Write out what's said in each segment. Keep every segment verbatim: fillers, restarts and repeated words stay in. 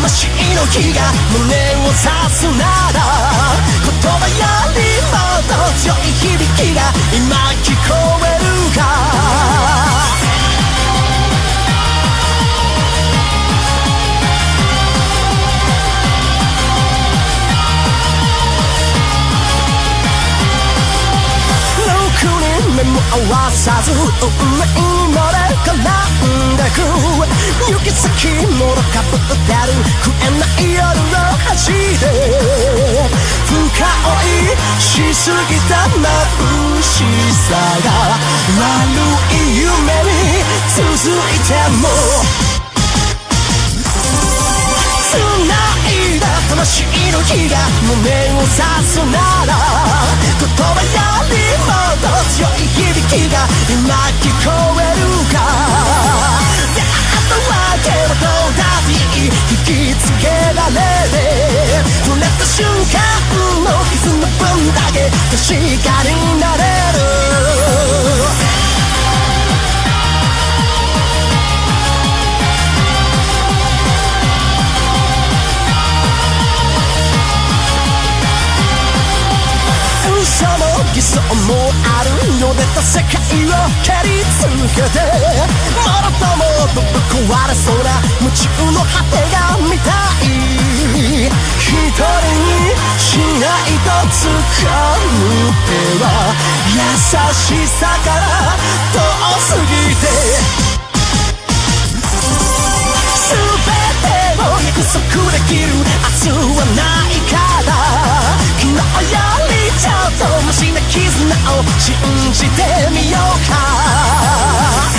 魂の火が胸を刺すなら言葉よりもっと強い響きが今聞こえるか目も合わさず運命に漏れ絡んでく行き先もろかぶってる食えない夜の端で深追いしすぎた眩しさが悪い夢に続いても繋いだ魂の火が胸を刺すなら言葉よりもっと強い響きが今聞こえるか出会ったわけはどうだっていい引きつけられて触れた瞬間の傷の分だけ確かになれる嘘も偽装もあるよ出た世界を蹴り続けてもろともぶっ壊れそうな夢中の果てが見たい一人にしないと掴む手は優しさから遠すぎて全てを約束できる明日はないから昨日よりちょっとマシな絆を信じてみようか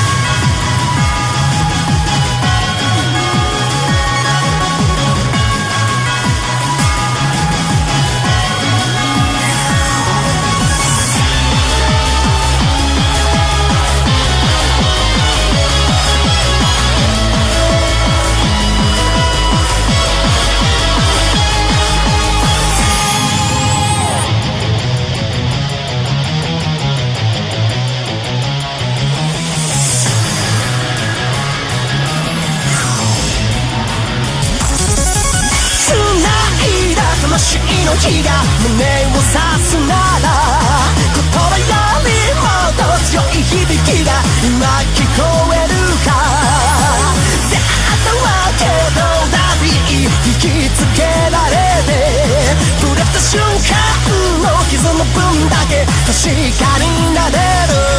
魂の火が胸を刺すなら言葉よりもっと強い響きが今聞こえるか出会ったわけどうだっていい引きつけられて触れた瞬間の傷の分だけ確かになれる